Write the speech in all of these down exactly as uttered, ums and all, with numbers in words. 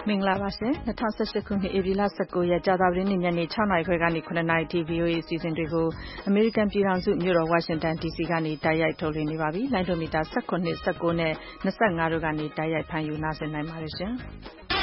မင်္ဂလာပါရှင်၂၀၁၈ခုနှစ်ဧပြီလ၁၉ရက်ကြာသပတေးနေ့ညနေ၆နာရီခွဲကနေ၇နာရီထိ ဗီအိုအေအစီအစဉ်တွေကိုအမေရိကန်ပြည်ထောင်စုမြို့တော်ဝါရှင်တန်ဒီစီကနေတိုက်ရိုက်ထုတ်လွှင့်နေပါပြီ။လိုင်းဒိုမီတာ၁၇ ၁၉နဲ့၂၅တို့ကနေတိုက်ရိုက်ဖမ်းယူနားဆင်နိုင်ပါတယ်ရှင်။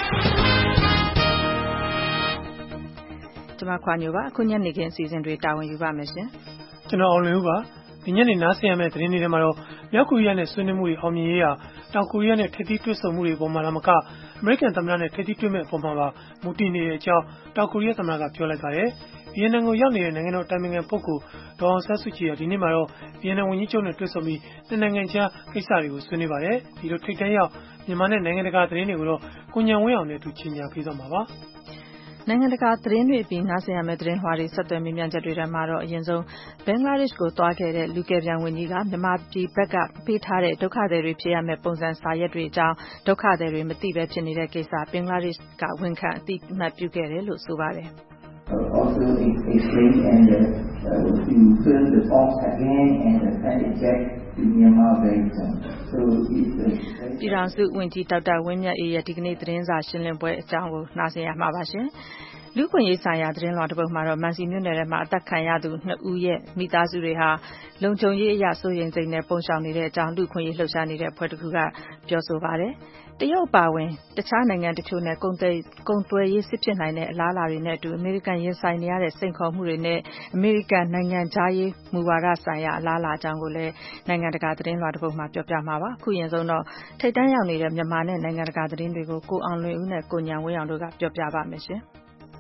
ကျွန်မခွာညိုပါအခုညနေခင်းအစီအစဉ်တွေတာဝန်ယူပါမယ်ရှင်။ကျွန်တော်အောင်လွင်ဦးပါဒီညနေနားဆင်ရမယ့်သတင်းတွေထဲမှာတော့မြောက်ကိုရီးယားနဲ့ဆွေးနွေးမှုတွေအောင်မြင်ရေးဟာတောင်ကိုရီးယားနဲ့ထိပ်သီးတွေ့ဆုံမှုတွေပေါ်မှာလာမကအမေရိကန်သမ္မတနဲ့ထိပ်သီးတွေ့မဲ့အပေါ်မှာပါမူတည်နေတဲ့အကြောင်းတောင်ကိုရီးယားသမ္မတကပြောလိုက်ပါတယ်။ဗီယက်နမ်ကိုရောက်နေတဲ့နိုင်ငံတော်တိုင်ပင်ခံပုဂ္ဂိုလ်ဒေါ်အောင်ဆန်းစုကြည်ကဒီနေ့မှာတော့ဗီယက်နမ်ဝန်ကြီးချုပ်နဲ့တွေ့ဆုံပြီးနှစ်နိုင်ငံကြားကိစ္စတွေကိုဆွေးနွေးပါတယ်။ဒီလိုထိပ်တန်းရောက်မြန်မာနဲ့နိုင်ငံတကာသတင်းတွေကိုတော့ကိုညံဝင်းအောင်နဲ့အတူချင်းညာပေးသွားမှာပါ။နိုင်ငံတကာသတင်းတွေပြီးနားဆင်ရမယ့်သတင်းဟွာတွေဆက်သွယ်မြင်မြန်ချက်တွေထဲမှာတော့အရင်ဆုံးဘင်္ဂလားဒေ့ရှ်ကိုသွားခဲ့တဲ့လူကယ်ပြန်ဝန်ကြီးကမြန်မာပြည်ဘက်ကပေးထားတဲ့ဒုက္ခသည်တွေဖြစ်ရမယ့်ပုံစံစာရွက်တွေအကြောင်းဒုက္ခသည်တွေမသိပဲဖြစ်နေတဲ့ကိစ္စဘင်္ဂလားဒေ့ရှ်ကဝန်ခံအသိအမှတ်ပြုခဲ့တယ်လို့ဆိုပါတယ် Also explain and uh, to turn the box again and send it back to Myanmar very soon. So it's uh, ပြည်ထောင်စုဝန်ကြီးဒေါက်တာဝင်းမြတ်အေးရဲ့ဒီကနေ့သတင်းစာရှင်းလင်းပွဲအကြောင်းကိုနားဆင်ရမှာပါရှင်။လူ့အခွင့်အရေးဆိုင်ရာသတင်းလွှာတစ်ပုဒ်မှာတော့မန်စီမြို့နယ်ထဲမှာအသက်ခံရသူနှစ်ဦးရဲ့မိသားစုတွေဟာလုံခြုံရေးအရစိုးရိမ်စိတ်နဲ့ပုံရှောင်နေတဲ့အကြောင်းလူ့အခွင့်အရေးလှုပ်ရှားနေတဲ့အဖွဲ့တစ်ခုကပြောဆိုပါတယ်။တရုတ်အပါအဝင်တခြားနိုင်ငံတချို့နဲ့ကုန်သွယ်ကုန်သွယ်ရေးစစ်ဖြစ်နိုင်တဲ့အလားအလာတွေနဲ့အတူအမေရိကန်ရင်ဆိုင်နေရတဲ့စိန်ခေါ်မှုတွေနဲ့အမေရိကန်နိုင်ငံခြားရေးမူဝါဒဆိုင်ရာအလားအလာအကြောင်းကိုလည်းနိုင်ငံတကာသတင်းလွှာတစ်ပုဒ်မှာပြောပြမှာပါ။အခုရင်ဆုံးတော့ထိပ်တန်းရောက်နေတဲ့မြန်မာနဲ့နိုင်ငံတကာသတင်းတွေကိုကိုအောင်လွင်ဦးနဲ့ကိုညံဝင်းအောင်တို့ကပြောပြပါမယ်ရှင်။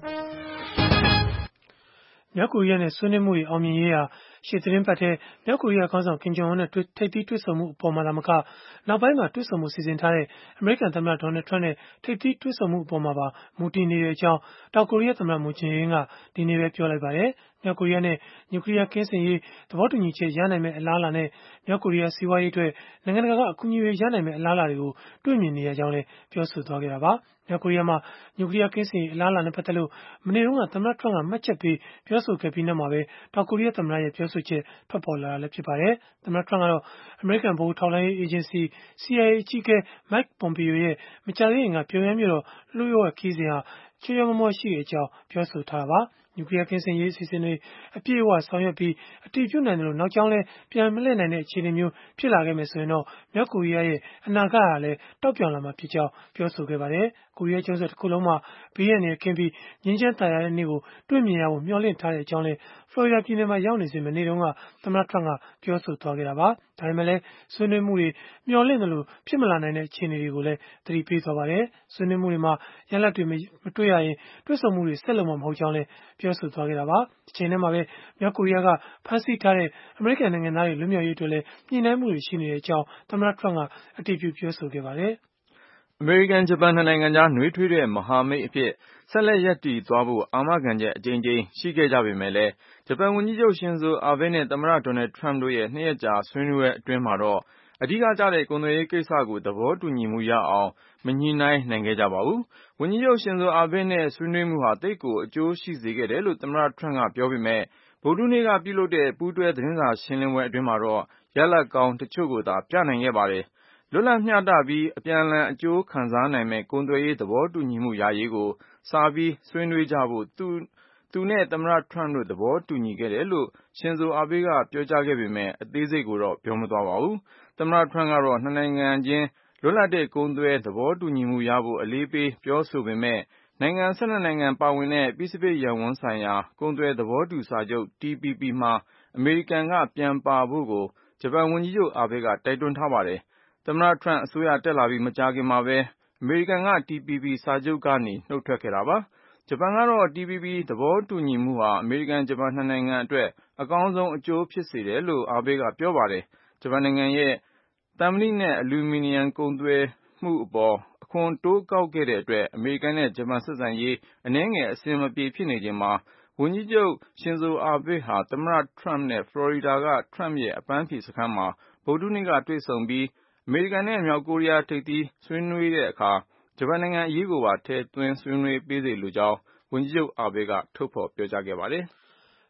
မြောက်ကိုရီးယားနဲ့ဆွေးနွေးမှုတွေအောင်မြင်ရေးဟာရှေ့သတင်းပတ်ထဲမြောက်ကိုရီးယားခေါင်းဆောင်ကင်ဂျုံအွန်းနဲ့ထိပ်သီးတွေ့ဆုံမှုအပေါ်မှာလာမကနောက်ပိုင်းမှာတွေ့ဆုံမှုစီစဉ်ထားတဲ့အမေရိကန်သမ္မတဒေါ်နယ်ထရန့်နဲ့ထိပ်သီးတွေ့ဆုံမှုအပေါ်မှာပါမူတည်နေတဲ့အကြောင်းတောင်ကိုရီးယားသမ္မတမူဂျင်အင်းကဒီနေ့ပဲပြောလိုက်ပါတယ်။မြောက်ကိုရီးယားနဲ့နျူကလ িয়ার ကင်းစင်ရေးသဘောတူညီချက်ရနိုင်မယ့်အလားအလာနဲ့မြောက်ကိုရီးယားစီးပွားရေးအတွက်နိုင်ငံတကာကအကူအညီတွေရနိုင်မယ့်အလားအလာတွေကိုတွေ့မြင်နေရကြောင်းလည်းပြောဆိုသွားခဲ့တာပါ။မြောက်ကိုရီးယားမှာနျူကလ িয়ার ကင်းစင်ရေးအလားအလာနဲ့ပတ်သက်လို့မနေ့တုန်းကသမ္မတထရန့်ကမှတ်ချက်ပေးပြောဆိုခဲ့ပြီးနောက်မှာပဲတောင်ကိုရီးယားသမ္မတရဲ့ပြောဆိုချက်ထွက်ပေါ်လာတာလည်းဖြစ်ပါတယ်။သမ္မတထရန့်ကတော့အမေရိကန်ဗဟိုထောက်လှမ်းရေးအေဂျင်စီ စီ အိုင် အေ အကြီးအကဲ Mike Pompeo ရဲ့မကြာသေးခင်ကပြုံယမ်းမြို့တော်လျှို့ဝှက်ခရီးစဉ်ဟာချောချောမောမောရှိတဲ့အကြောင်းပြောဆိုထားတာပါ။နျူကလ িয়ার ကင်းစင်ရေးအစီအစဉ်တွေအပြည့်အဝဆောင်ရွက်ပြီးအတည်ပြုနိုင်တယ်လို့နောက်ကြောင်းလဲပြန်မလှည့်နိုင်တဲ့အခြေအနေမျိုးဖြစ်လာခဲ့မယ်ဆိုရင်တော့မြောက်ကိုရီးယားရဲ့အနာဂတ်ဟာလည်းတောက်ပြောင်လာမှာဖြစ်ကြောင်းပြောဆိုခဲ့ပါတယ်။ကိုရီးယားကျွန်းဆွယ်တစ်ခုလုံးမှာဘေးရန်တွေကင်းပြီးငြိမ်းချမ်းသာယာတဲ့နေ့ကိုတွေ့မြင်ရဖို့မျှော်လင့်ထားတဲ့အကြောင်းလဲဖလော်ရီဒါပြည်နယ်မှာရောက်နေစဉ်မနေ့တုန်းကသမ္မတထရန့်ကပြောဆိုသွားခဲ့တာပါ။ဒါပေမဲ့လည်းဆွေးနွေးမှုတွေမျှော်လင့်တယ်လို့ဖြစ်မလာနိုင်တဲ့အခြေအနေတွေကိုလည်းသတိပေးသွားပါတယ်။ဆွေးနွေးမှုတွေမှာရလဒ်တွေမတွေ့ရရင်တွေ့ဆုံမှုတွေဆက်လုပ်မှာမဟုတ်ကြောင်းလည်းပြောဆိုသွားခဲ့တာပါ။ဒီချိန်ထဲမှာပဲမြောက်ကိုရီးယားကဖမ်းဆီးထားတဲ့အမေရိကန်နိုင်ငံသားတွေလွတ်မြောက်ရေးအတွက်လည်းညှိနှိုင်းမှုတွေရှိနေတဲ့အကြောင်းသမ္မတထရန့်ကအတည်ပြုပြောဆိုခဲ့ပါတယ်။အမေရိကန်ဂျပန်နှစ်နိုင်ငံကြားနှွေးထွေးတဲ့မဟာမိတ်အဖြစ်ဆက်လက်ရပ်တည်သွားဖို့အာမခံချက်အကြိမ်ကြိမ်ရှိခဲ့ကြပေမဲ့လည်းဂျပန်ဝန်ကြီးချုပ်ရှင်ဇိုအာဘေးနဲ့သမ္မတဒေါ်နယ်ထရန့်တို့ရဲ့နှစ်ရက်ကြာဆွေးနွေးပွဲအတွင်းမှာတော့အဓိကကျတဲ့ကုန်သွယ်ရေးကိစ္စကိုသဘောတူညီမှုရအောင်မညှိနှိုင်းနိုင်ခဲ့ကြပါဘူး။ဝန်ကြီးချုပ်ရှင်ဇိုအာဘေးနဲ့ဆွေးနွေးမှုဟာသိပ်ကိုအကျိုးရှိစေခဲ့တယ်လို့သမ္မတထရန့်ကပြောပေမဲ့ဗုဒ္ဓဟူးနေ့ကပြုလုပ်တဲ့ပူးတွဲသတင်းစာရှင်းလင်းပွဲအတွင်းမှာတော့ရလဒ်ကောင်းတချို့ကိုသာပြနိုင်ခဲ့ပါတယ်။လွတ်လပ်မျှတပြီးအပြန်အလှန်အကျိုးခံစားနိုင်မယ့်ကုန်သွယ်ရေးသဘောတူညီမှုရရေးကိုစပြီးဆွေးနွေးကြဖို့သူသူနဲ့သမ္မတထရန့်တို့သဘောတူညီခဲ့တယ်လို့ရှင်ဇိုအာဘေးကပြောကြားခဲ့ပေမဲ့အသေးစိတ်ကိုတော့ပြောမသွားပါဘူး။သမ္မတထရန့်ကတော့နှစ်နိုင်ငံချင်းလွတ်လပ်တဲ့ကုန်သွယ်သဘောတူညီမှုရဖို့အလေးပေးပြောဆိုပေမဲ့နိုင်ငံ၁၂နိုင်ငံပါဝင်တဲ့ပစိဖိတ်ရပ်ဝန်းဆိုင်ရာကုန်သွယ်သဘောတူစာချုပ် T P P မှာအမေရိကန်ကပြန်ပါဖို့ကိုဂျပန်ဝန်ကြီးချုပ်အာဘေးကတိုက်တွန်းထားပါတယ်။သမ္မတထရန့်အစိုးရတက်လာပြီးမကြာခင်မှာပဲအမေရိကန်က T P P စာချုပ်ကနေနှုတ်ထွက်ခဲ့တာပါ။ဂျပန်ကတော့ T P P သဘောတူညီမှုဟာအမေရိကန်ဂျပန်နှစ်နိုင်ငံအတွက်အကောင်းဆုံးအကျိုးဖြစ်စေတယ်လို့အာဘေးကပြောပါတယ်။ဂျပန်နိုင်ငံရဲ့သံမဏိနဲ့အလူမီနီယံကုန်သွယ်မှုအပေါ်အခွန်တိုးကောက်ခဲ့တဲ့အတွက်အမေရိကန်နဲ့ဂျပန်ဆက်ဆံရေးအနည်းငယ်အဆင်မပြေဖြစ်နေချိန်မှာဝန်ကြီးချုပ်ရှင်ဇိုအာဘေးဟာသမ္မတထရန့်နဲ့ဖလော်ရီဒါကထရန့်ရဲ့အပန်းဖြေစခန်းမှာဗုဒ္ဓဟူးနေ့ကတွေ့ဆုံပြီးအမေရိကန်နဲ့မြောက်ကိုရီးယားထိပ်သီးဆွေးနွေးတဲ့အခါဂျပန်နိုင်ငံအရေးကိုပါထည့်သွင်းဆွေးနွေးပေးစေလိုကြောင်းဝန်ကြီးချုပ်အာဘေးကထုတ်ဖော်ပြောကြားခဲ့ပါတယ်။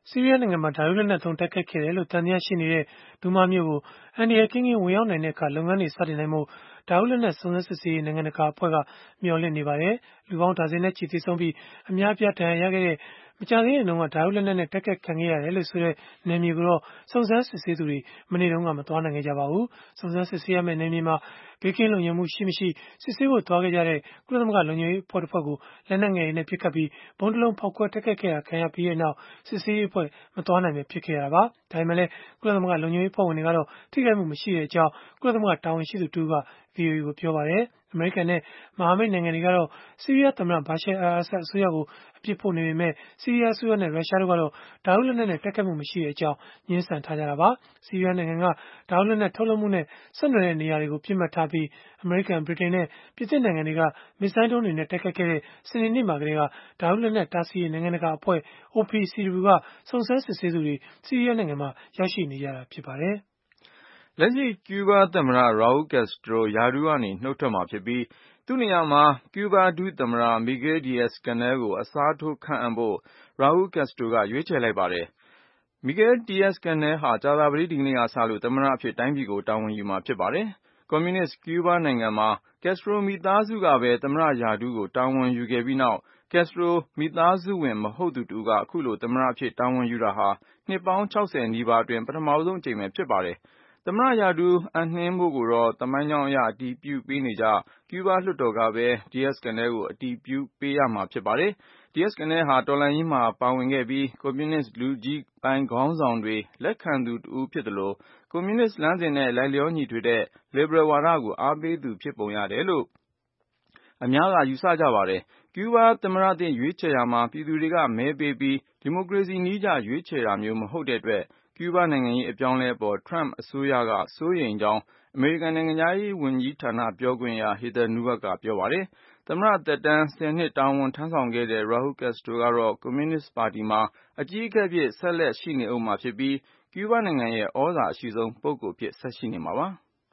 ဆီးရီးယားနိုင်ငံမှာဓာတုလက်နက်သုံးတိုက်ခိုက်ခဲ့တယ်လို့သံသယရှိနေတဲ့ဒူးမားမြို့ကိုအန္တရာယ်ကင်းကင်းဝင်ရောက်နိုင်တဲ့အခါလုပ်ငန်းတွေစတင်နိုင်ဖို့ဓာတုလက်နက်စုံစမ်းစစ်ဆေးရေးနိုင်ငံတကာအဖွဲ့ကမျှော်လင့်နေပါတယ်။လူပေါင်းဒါဇင်နဲ့ချီသေဆုံးပြီးအများအပြားဒဏ်ရာရခဲ့တဲ့မကြာသေးခင်တုန်းကဓာတုလက်နက်နဲ့တိုက်ခိုက်ခံခဲ့ရတယ်လို့ဆိုတဲ့နယ်မြေကိုတော့စုံစမ်းစစ်ဆေးသူတွေမနေ့တုန်းကမသွားနိုင်ခဲ့ကြပါဘူး။စုံစမ်းစစ်ဆေးရမယ့်နယ်မြေမှာဘေးကင်းလုံခြုံမှုရှိမရှိစစ်ဆေးဖို့သွားခဲ့ကြတဲ့ကုလသမဂ္ဂလုံခြုံရေးအဖွဲ့တစ်ဖွဲ့ကိုလက်နက်ငယ်တွေနဲ့ပစ်ခတ်ပြီးဘုံတလုံးဖောက်ခွဲတိုက်ခိုက်ခဲ့တာခံရပြီးတဲ့နောက်စစ်ဆေးရေးအဖွဲ့မသွားနိုင်ပဲဖြစ်ခဲ့ရတာပါ။ဒါပေမဲ့လည်းကုလသမဂ္ဂလုံခြုံရေးအဖွဲ့ဝင်တွေကတော့ထိခိုက်မှုမရှိတဲ့အကြောင်းကုလသမဂ္ဂတာဝန်ရှိသူတူက ဗွီအိုအေကိုပြောပါတယ်။အမေရိကန်နဲ့မဟာမိတ်နိုင်ငံတွေကတော့ဆီးရီးယားသမ္မတဘာရှာအယ်အာဆတ်အစိုးရကိုအပြစ်ဖို့နေပေမဲ့ဆီးရီးယားအစိုးရနဲ့ရုရှားတို့ကတော့ဓာတုလက်နက်နဲ့တိုက်ခိုက်မှုမရှိတဲ့အကြောင်းညှင်းဆန်ထားကြတာပါ။ဆီးရီးယားနိုင်ငံကဓာတုလက်နက်ထုတ်လုပ်မှုနဲ့ဆက်နွယ်တဲ့နေရာတွေကိုပြစ်မှတ်ထားပြီးအမေရိကန်ဗြိတိန်နဲ့ပြင်သစ်နိုင်ငံတွေကမစ်ဇိုင်းဒုံးတွေနဲ့တိုက်ခိုက်ခဲ့တဲ့စနေနေ့မှာကတည်းကဓာတုလက်နက်တားဆီးရေးနိုင်ငံတကာအဖွဲ့ အို ပီ စီ ဒဗလျူ ကစုံစမ်းစစ်ဆေးသူတွေဆီးရီးယားနိုင်ငံမှာရောက်ရှိနေကြတာဖြစ်ပါတယ်။လက်ရှိကျူးဘားသမ္မတ Raul Castro ရာထူးကနေနုတ်ထွက်မှာဖြစ်ပြီးသူ့နေရာမှာကျူးဘားဒုသမ္မတ Miguel Diaz-Canel ကိုအစားထိုးခန့်အပ်ဖို့ Raul Castro ကရွေးချယ်လိုက်ပါတယ်။ Miguel Diaz-Canel ဟာကြာသပတေးဒီကနေ့ကစလို့သမ္မတအဖြစ်တိုင်းပြည်ကိုတာဝန်ယူမှာဖြစ်ပါတယ်။ ကွန်မြူနစ်ကျူးဘားနိုင်ငံမှာကက်စထရိုမိသားစုကပဲသမ္မတရာထူးကိုတာဝန်ယူခဲ့ပြီးနောက်ကက်စထရိုမိသားစုဝင်မဟုတ်သူတဦးကအခုလိုသမ္မတအဖြစ်တာဝန်ယူတာဟာနှစ်ပေါင်းခြောက်ဆယ်နီးပါးအတွင်းပထမဆုံးအကြိမ်ပဲဖြစ်ပါတယ်။သမ္မတရာထူးအပ်နှင်းဖို့ကိုတော့သမိုင်းကြောင်းအရအတည်ပြုပေးနေကျကျူးဘားလွှတ်တော်ကပဲ Diaz-Canel ကိုအတည်ပြုပေးရမှာဖြစ်ပါတယ်။ Diaz-Canel ဟာတော်လှန်ရေးမှာပါဝင်ခဲ့ပြီးကွန်မြူနစ်လူကြီးပိုင်းခေါင်းဆောင်တွေလက်ခံသူတဦးဖြစ်သလိုကွန်မြူနစ်လမ်းစဉ်နဲ့လိုက်လျောညီထွေတဲ့ လစ်ဘရယ်ဝါဒကိုအားပေးသူဖြစ်ပုံရတယ်လို့အများကယူဆကြပါတယ်။ကျူးဘားသမ္မတသစ်ရွေးချယ်ရာမှာပြည်သူတွေကမဲပေးပြီးဒီမိုကရေစီနည်းကျရွေးချယ်တာမျိုးမဟုတ်တဲ့အတွက်ကျူးဘားနိုင်ငံရေးအပြောင်းအလဲအပေါ် Trump အစိုးရကစိုးရိမ်ကြောင်းအမေရိကန်နိုင်ငံခြားရေးဝန်ကြီးဌာနပြောခွင့်ရ Heather Nauert ကပြောပါတယ်။သမ္မတသက်တမ်းဆယ်နှစ်တာဝန်ထမ်းဆောင်ခဲ့တဲ့ Raul Castro ကတော့ကွန်မြူနစ်ပါတီမှာအကြီးအကဲအဖြစ်ဆက်လက်ရှိနေဦးမှာဖြစ်ပြီးကျူးဘားနိုင်ငံရဲ့သြဇာအရှိဆုံးပုဂ္ဂိုလ်အဖြစ်ဆက်ရှိနေမှာပါ။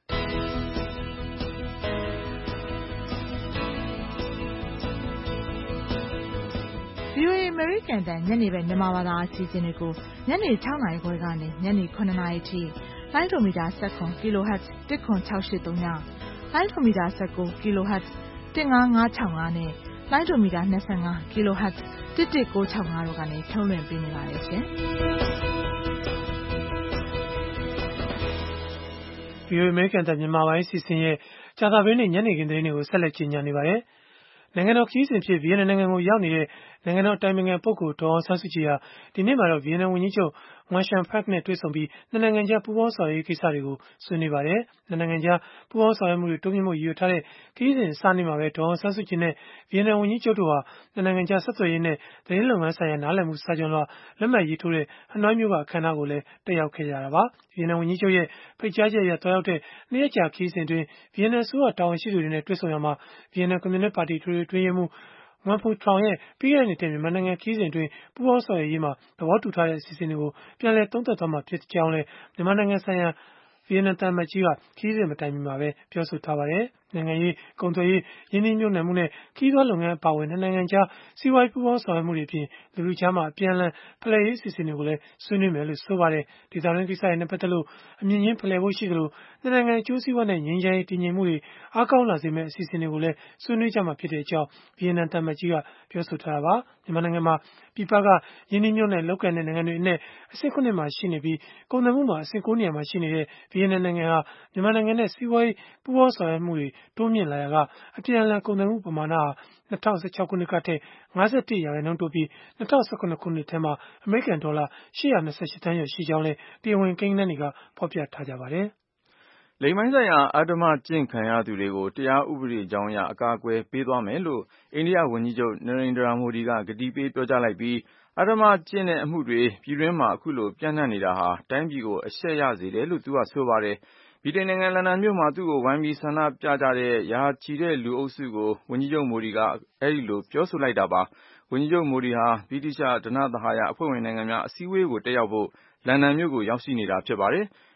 ဗွီအိုအေ အမေရိကန်အသံညနေဘက်မြန်မာဘာသာအစီအစဉ်တွေကိုညနေ၆နာရီခွဲကနေညနေ၇နာရီထိလိုင်းဒိုမီတာ၁၇ kHz ၁၇၆၈၃ညလိုင်းဒိုမီတာ၁၉ kHz ၁၅၅၆၅နဲ့လိုင်းဒိုမီတာ၂၅ kHz ၁၁၉၆၅တို့ကနေထုတ်လွှင့်ပေးနေပါတယ်ရှင်။ဗွီအိုအေ အမေရိကန်အသံမြန်မာပိုင်းအစီအစဉ်ရဲ့ကြာသပတေးနေ့ညနေခင်းသတင်းတွေကိုဆက်လက်ကြီးညာနေပါတယ်။နိုင်ငံတော်ခရီးစဉ်ဖြစ်ဗီယက်နမ်နိုင်ငံကိုရောက်နေတဲ့နိုင်ငံတော်အတိုင်ပင်ခံပုဂ္ဂိုလ်ဒေါ်အောင်ဆန်းစုကြည်ဟာဒီနေ့မှာတော့ဗီယက်နမ်ဝန်ကြီးချုပ်ငွမ်ရှန်ဖတ်နဲ့တွေ့ဆုံပြီးနှစ်နိုင်ငံကြားပူးပေါင်းဆောင်ရွက်ရေးကိစ္စတွေကိုဆွေးနွေးပါတယ်။နှစ်နိုင်ငံကြားပူးပေါင်းဆောင်ရွက်မှုတွေတိုးမြှင့်ဖို့ရည်ရွယ်ထားတဲ့ခရီးစဉ်အစနေ့မှာပဲဒေါ်အောင်ဆန်းစုကြည်နဲ့ဗီယက်နမ်ဝန်ကြီးချုပ်တို့ဟာနှစ်နိုင်ငံကြားဆက်သွယ်ရေးနဲ့သတင်းလုပ်ငန်းဆိုင်ရာနားလည်မှုစာချွန်လွှာလက်မှတ်ရေးထိုးတဲ့ဟနွိုင်းမြို့ကအခမ်းအနားကိုလည်းတက်ရောက်ခဲ့ကြတာပါ။ဗီယက်နမ်ဝန်ကြီးချုပ်ရဲ့ဖိတ်ကြားချက်အရသွားရောက်တဲ့နှစ်ရက်ကြာခရီးစဉ်အတွင်းဗီယက်နမ်အစိုးရတာဝန်ရှိသူတွေနဲ့တွေ့ဆုံရာမှာဗီယက်နမ်ကွန်မြူနစ်ပါတီထွေထွေအတွင်းရေးမှူးNguyen Phu Trong ရဲ့ပြီးခဲ့တဲ့နှစ်ထဲမြန်မာနိုင်ငံခရီးစဉ်အတွင်းပူးပေါင်းဆောင်ရွက်ရေးမှာသဘောတူထားတဲ့အစီအစဉ်တွေကိုပြန်လည်သုံးသပ်သွားမှာဖြစ်ကြောင်းလည်းမြန်မာနိုင်ငံဆိုင်ရာဗီယက်နမ်သံအမတ်ကြီးကခရီးစဉ်မတိုင်မီမှာပဲပြောဆိုထားပါတယ်။နိုင်ငံရေး၊ကုန်သွယ်ရေး၊ရင်းနှီးမြှုပ်နှံမှုနဲ့ခရီးသွားလုပ်ငန်းအပါအဝင်နှစ်နိုင်ငံကြားစီးပွားရေးပူးပေါင်းဆောင်ရွက်မှုတွေအပြင်လူထုကြားအပြန်အလှန်ဖလှယ်ရေးအစီအစဉ်တွေကိုလည်းဆွေးနွေးမယ်လို့ဆိုပါတယ်။ဒေသတွင်းကိစ္စတွေနဲ့ပတ်သက်လို့အမြင်ချင်းဖလှယ်ဖို့ရှိသလိုနှစ်နိုင်ငံအကျိုးစီးပွားနဲ့ငြိမ်းချမ်းရေးတည်ငြိမ်မှုတွေအားကောင်းလာစေမယ့်အစီအစဉ်တွေကိုလည်းဆွေးနွေးကြမှာဖြစ်ကြောင်းဗီယက်နမ်သံအမတ်ကြီးကပြောဆိုထားတာပါ။မြန်မာနိုင်ငံမှာပြည်ပကရင်းနှီးမြှုပ်နှံလုပ်ကိုင်တဲ့နိုင်ငံတွေအနက်အဆင့်ခုနှစ်မှာရှိနေပြီးကုန်သွယ်မှုမှာအဆင့်ကိုးနေရာမှာရှိနေတဲ့ဗီယက်နမ်နိုင်ငံဟာမြန်မာနိုင်ငံနဲ့စီးပွားရေးပူးပေါင်းဆောင်ရွက်မှုတွေတိုးမြင့်လာရာကအပြန်အလှန်ကုန်သွယ်မှုပမာဏဟာ၂၀၁၆ခုနှစ်ကထက်၅၁ရာခိုင်နှုန်းတိုးပြီး၂၀၁၇ခုနှစ်ထဲမှာအမေရိကန်ဒေါ်လာ၈၂၈သန်းကျော်ရှိကြောင်းလည်းတရားဝင်ကိန်းဂဏန်းတွေကဖော်ပြထားကြပါတယ်။လိင်ပိုင်းဆိုင်ရာအဓမ္မကျင့်ခံရသူတွေကိုတရားဥပဒေကြောင်းအရအကာအကွယ်ပေးသွားမယ်လို့အိန္ဒိယဝန်ကြီးချုပ်နရိန်ဒရာမိုဒီကကတိပေးပြောကြားလိုက်ပြီးအဓမ္မကျင့်တဲ့အမှုတွေပြည်တွင်းမှာအခုလိုပြန့်နှံ့နေတာဟာတိုင်းပြည်ကိုအရှက်ရစေတယ်လို့သူကဆိုပါတယ်။ဗြိတိန်နိုင်ငံလန်ဒန်မြို့မှာသူ့ကိုဝိုင်းပြီးဆန္ဒပြကြတဲ့ရာချီတဲ့လူအုပ်စုကိုဝန်ကြီးချုပ်မိုဒီကအဲဒီလိုပြောဆိုလိုက်တာပါ။ဝန်ကြီးချုပ်မိုဒီဟာဗြိတိသျှဓနသဟာယအဖွဲ့ဝင်နိုင်ငံများအစည်းအဝေးကိုတက်ရောက်ဖို့လန်ဒန်မြို့ကိုရောက်ရှိနေတာဖြစ်ပါတယ်။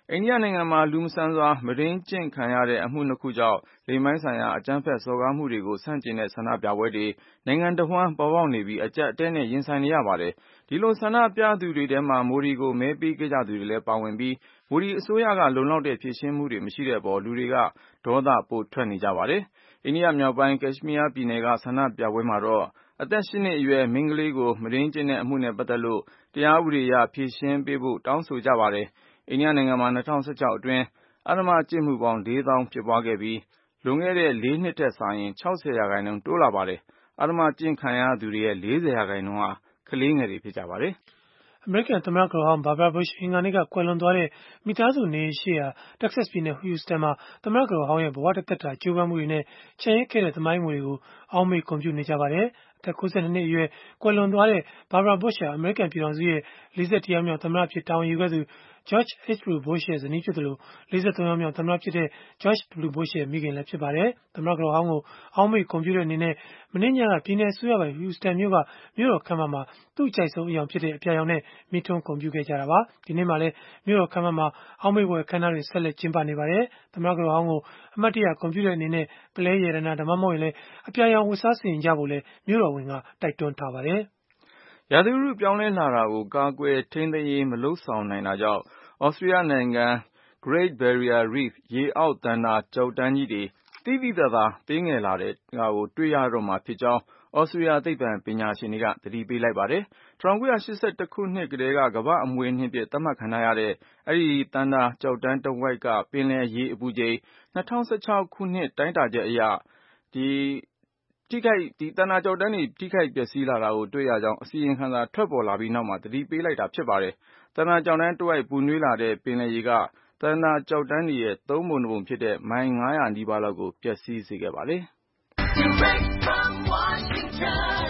အိန္ဒိယနိုင်ငံမှာလူမဆန်စွာမုဒိန်းကျင့်ခံရတဲ့အမှုနှစ်ခုကြောင့်လိင်ပိုင်းဆိုင်ရာအကြမ်းဖက်စော်ကားမှုတွေကိုဆန့်ကျင်တဲ့ဆန္ဒပြပွဲတွေနိုင်ငံတစ်ဝှမ်းပေါ်ပေါက်နေပြီးအကျပ်အတည်းနဲ့ရင်ဆိုင်နေရပါတယ်။ဒီလိုဆန္ဒပြသူတွေထဲမှာမိုဒီကိုမဲပေးခဲ့ကြသူတွေလည်းပါဝင်ပြီးမိုဒီအစိုးရကလုံလောက်တဲ့ဖြည့်ရှင်းမှုတွေမရှိတဲ့အပေါ်လူတွေကဒေါသပိုထွက်နေကြပါတယ်။အိန္ဒိယမြောက်ပိုင်းကက်ရှ်မီးယားပြည်နယ်ကဆန္ဒပြပွဲမှာတော့အသက်၈နှစ်အရွယ်မိန်းကလေးကိုမုဒိန်းကျင့်တဲ့အမှုနဲ့ပတ်သက်လို့တရားဥပဒေအရဖြေရှင်းပေးဖို့တောင်းဆိုကြပါတယ်။အိန္ဒိယနိုင်ငံမှာ၂၀၁၆အတွင်းအဓမ္မကျင့်မှုပေါင်းလေးသောင်းဖြစ်ပွားခဲ့ပြီးလွန်ခဲ့တဲ့လေးနှစ်ထက်စာရင်၆၀ရာခိုင်နှုန်းတိုးလာပါတယ်။အဓမ္မကျင့်ခံရသူတွေရဲ့၄၀ရာခိုင်နှုန်းဟာကလေးငယ်တွေဖြစ်ကြပါတယ်။အမေရိကန်သမ္မတကတော်ဟောင်း Barbara Bush အင်္ဂါနေ့ကကွယ်လွန်သွားတဲ့မိသားစုနေအိမ်ရှိရာ Texas ပြည်နယ် Houston မှာသမ္မတကတော်ဟောင်းရဲ့ဘဝတစ်သက်တာကြိုးပမ်းမှုတွေနဲ့ချန်ရစ်ခဲ့တဲ့သမိုင်းဝင်တွေကိုအောက်မေ့ဂုဏ်ပြုနေကြပါတယ်။အသက်၉၂နှစ်အရွယ်ကွယ်လွန်သွားတဲ့ Barbara Bush ဟာအမေရိကန်ပြည်ထောင်စုရဲ့၄၁ယောက်မြောက်သမ္မတအဖြစ်တာဝန်ယူခဲ့သူ George H W Bush ရဲ့ဇနီးဖြစ်သလို၄၃ယောက်မြောက်သမ္မတဖြစ်တဲ့ George W Bush ရဲ့မိခင်လည်းဖြစ်ပါတယ်။သမ္မတကတော်ဟောင်းကိုအောက်မေ့ဂုဏ်ပြုတဲ့အနေနဲ့မနေ့ညကပြည်နယ်အစိုးရပိုင် Houston မြို့ကမြို့တော်ခန်းမမှာသူ့အကြိုက်ဆုံးအရောင်ဖြစ်တဲ့အပြာရောင်နဲ့မီးထွန်းဂုဏ်ပြုခဲ့ကြတာပါ။ဒီနေ့မှာလည်းမြို့တော်ခန်းမမှာအောက်မေ့ဖွယ်အခမ်းအနားတွေဆက်လက်ကျင်းပနေပါတယ်။သမ္မတကတော်ဟောင်းကိုအမှတ်တရဂုဏ်ပြုတဲ့အနေနဲ့ပုလဲရတနာဒါမှမဟုတ်ရင်လည်းအပြာရောင်ဝတ်စားဆင်ကြဖို့လည်းမြို့တော်ဝန်ကတိုက်တွန်းထားပါတယ်။ရာသီဥတုပြောင်းလဲလာတာကိုကာကွယ်ထိန်းသိမ်းရေးမလုပ်ဆောင်နိုင်တာကြောင့်ဩစတြေးလျနိုင်ငံ Great Barrier Reef ရေအောက်သန္တာကျောက်တန်းကြီးတွေသိသိသာသာသေးငယ်လာတာကိုတွေ့ရတော့မှာဖြစ်ကြောင်းဩစတြေးလျသိပ္ပံပညာရှင်တွေကသတိပေးလိုက်ပါတယ်။၁၉၈၁ခုနှစ်ကတည်းကကမ္ဘာ့အမွေအနှစ်အဖြစ်သတ်မှတ်ခံထားရတဲ့အဲဒီသန္တာကျောက်တန်းတစ်ဝိုက်ကပင်လယ်ရေအပူချိန်၂၀၁၆ခုနှစ်တိုင်းတာချက်အရဒီထိခိုက်ဒီသန္တာကျောက်တန်းတွေထိခိုက်ပျက်စီးလာတာကိုတွေ့ရကြောင်းအစီရင်ခံစာထွက်ပေါ်လာပြီးနောက်မှာသတိပေးလိုက်တာဖြစ်ပါတယ်။သန္တာကျောက်တန်းတစ်ဝိုက်ပူနွေးလာတဲ့ပင်လယ်ရေကသန္တာကျောက်တန်းတွေရဲ့သုံးပုံတစ်ပုံဖြစ်တဲ့မိုင်၅၀၀နီးပါးလောက်ကိုပျက်စီးစေခဲ့ပါတယ်။ Direct from Washington,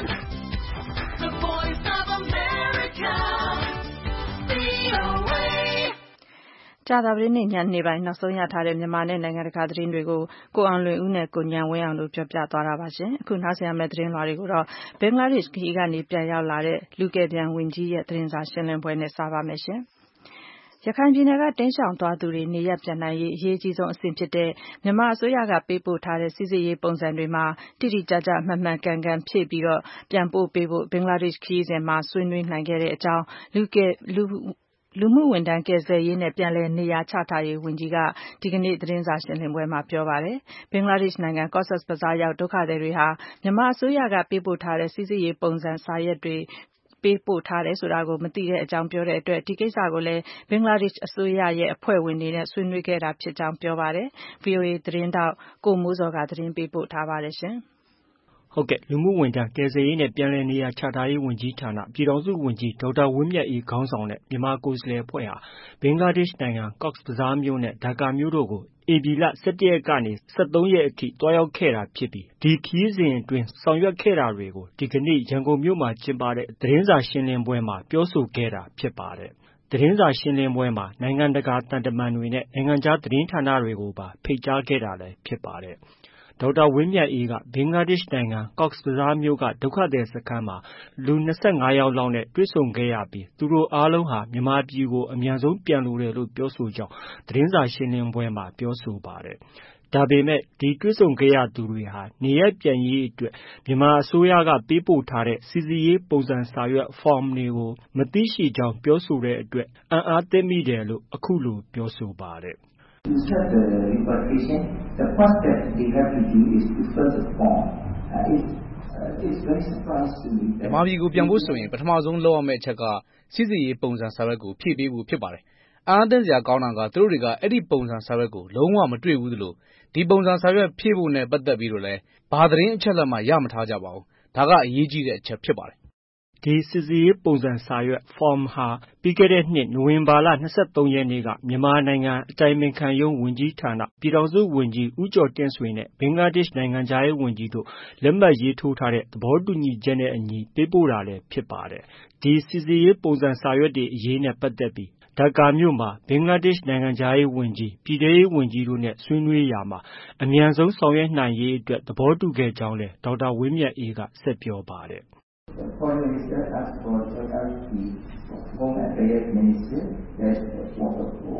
the voice of America, V O A ကြာသပတေးနေ့ညနေပိုင်းနောက်ဆုံးရထားတဲ့မြန်မာနဲ့နိုင်ငံတကာသတင်းတွေကိုကိုအောင်လွင်ဦးနဲ့ကိုဉာဏ်ဝင်းအောင်တို့ပြောပြသွားတာပါရှင်။အခုနောက်ဆက်ရမယ့်သတင်းလွှာတွေကိုတော့ဘင်္ဂလားဒေ့ရှ်ခရီးကနေပြန်ရောက်လာတဲ့လူကယ်ပြန်ဝန်ကြီးရဲ့သတင်းစာရှင်းလင်းပွဲနဲ့စပါမယ်ရှင်။ရခိုင်ပြည်နယ်ကတိမ်းရှောင်သွားသူတွေနေရပ်ပြန်နိုင်ရေးအရေးကြီးဆုံးအဆင့်ဖြစ်တဲ့မြန်မာအစိုးရကပေးပို့ထားတဲ့စိစစ်ရေးပုံစံတွေမှာတိတိကျကျမှန်မှန်ကန်ကန်ဖြည့်ပြီးတော့ပြန်ပို့ပေးဖို့ဘင်္ဂလားဒေ့ရှ်ခရီးစဉ်မှာဆွေးနွေးနိုင်ခဲ့တဲ့အကြောင်းလူကယ်လူလူမှုဝန်ထမ်းကယ်ဆယ်ရေးနဲ့ပြန်လည်နေရာချထားရေးဝန်ကြီးကဒီကနေ့သတင်းစာရှင်းလင်းပွဲမှာပြောပါတယ်။ဘင်္ဂလားဒေ့ရှ်နိုင်ငံ Cox's Bazar ရောက်ဒုက္ခသည်တွေဟာမြန်မာအစိုးရကပေးပို့ထားတဲ့စိစစ်ရေးပုံစံစာရွက်တွေပေးပို့ထားတယ်ဆိုတာကိုမသိတဲ့အကြောင်းပြောတဲ့အတွက်ဒီကိစ္စကိုလည်းဘင်္ဂလားဒေ့ရှ်အစိုးရရဲ့အဖွဲ့ဝင်တွေနဲ့ဆွေးနွေးခဲ့တာဖြစ်ကြောင်းပြောပါတယ်။ V O A သတင်းတောက်ကိုမိုးစော်ကသတင်းပေးပို့ထားပါတယ်ရှင်။ဟုတ်ကဲ့လူမှုဝန်ထမ်းကယ်ဆယ်ရေးနဲ့ပြန်လည်နေရာချထားရေးဝန်ကြီးဌာနပြည်ထောင်စုဝန်ကြီးဒေါက်တာဝင်းမြတ်အေးခေါင်းဆောင်တဲ့မြန်မာကိုယ်စားလှယ်အဖွဲ့ဟာဘင်္ဂလားဒေ့ရှ်နိုင်ငံ Cox's Bazar မြို့နဲ့ဒါကာမြို့တို့ကိုဧပြီလ၁၁ရက်ကနေ၁၃ရက်အထိတွားရောက်ခဲ့တာဖြစ်ပြီးဒီခရီးစဉ်အတွင်းဆောင်ရွက်ခဲ့တာတွေကိုဒီကနေ့ရန်ကုန်မြို့မှာကျင်းပတဲ့သတင်းစာရှင်းလင်းပွဲမှာပြောဆိုခဲ့တာဖြစ်ပါတယ်။သတင်းစာရှင်းလင်းပွဲမှာနိုင်ငံတကာသံတမန်တွေနဲ့နိုင်ငံခြားသတင်းဌာနတွေကိုပါဖိတ်ကြားခဲ့တာလည်းဖြစ်ပါတယ်။ဒေါက်တာဝင်းမြတ်အေးကဘင်္ဂလားဒေ့ရှ်နိုင်ငံ Cox's Bazar မြို့ကဒုက္ခသည်စခန်းမှာလူ၂၅ယောက်လောက်နဲ့တွေ့ဆုံခဲ့ရပြီးသူတို့အားလုံးဟာမြန်မာပြည်ကိုအမြန်ဆုံးပြန်လိုတယ်လို့ပြောဆိုကြောင်းသတင်းစာရှင်းလင်းပွဲမှာပြောဆိုပါတယ်။ဒါပေမဲ့ဒီတွေ့ဆုံခဲ့ရသူတွေဟာနေရပ်ပြန်ရေးအတွက်မြန်မာအစိုးရကပေးပို့ထားတဲ့စီစီရေးပုံစံစာရွက် form တွေကိုမသိရှိကြောင်းပြောဆိုတဲ့အတွက်အံ့အားသင့်မိတယ်လို့အခုလိုပြောဆိုပါတယ်။ To start the repatriation, the first step they have to do is to fill the form. Uh, it's, uh, it's very surprising to me. မြန်မာပြည်ကိုပြန်ဖို့ဆိုရင်ပထမဆုံးလုပ်ရမယ့်အချက်ကစိစစ်ရေးပုံစံစာရွက်ကိုဖြည့်ပေးဖို့ဖြစ်ပါတယ်။အားအသင့်စရာကောင်းတာကသူတို့တွေကအဲ့ဒီပုံစံစာရွက်ကိုလုံးဝမတွေ့ဘူးသလိုဒီပုံစံစာရွက်ဖြည့်ဖို့နဲ့ပတ်သက်ပြီးတော့လည်းဘာသတင်းအချက်လက်မှရမထားကြပါဘူး။ဒါကအရေးကြီးတဲ့အချက်ဖြစ်ပါတယ်။ဒီစစ်စီရေးပုံစံစာရွက် form ဟာပြီးခဲ့တဲ့နှစ်နိုဝင်ဘာလ၂၃ရက်နေ့ကမြန်မာနိုင်ငံအတိုင်ပင်ခံရုံးဝန်ကြီးဌာနပြည်ထောင်စုဝန်ကြီးဦးကျော်တင့်ဆွေနဲ့ဘင်္ဂလားဒေ့ရှ်နိုင်ငံခြားရေးဝန်ကြီးတို့လက်မှတ်ရေးထိုးထားတဲ့သဘောတူညီချက်နဲ့အညီပေးပို့တာလည်းဖြစ်ပါတယ်။ဒီစစ်စီရေးပုံစံစာရွက်တွေအရေးနဲ့ပတ်သက်ပြီးဒါကာမြို့မှာဘင်္ဂလားဒေ့ရှ်နိုင်ငံခြားရေးဝန်ကြီးပြည်ထရေးဝန်ကြီးတို့နဲ့ဆွေးနွေးရာမှာအမြန်ဆုံးဆောင်ရွက်နိုင်ရေးအတွက်သဘောတူခဲ့ကြောင်းလည်းဒေါက်တာဝင်းမြတ်အေးကဆက်ပြောပါတယ်။ The Foreign Minister asked for the Home Affairs Minister that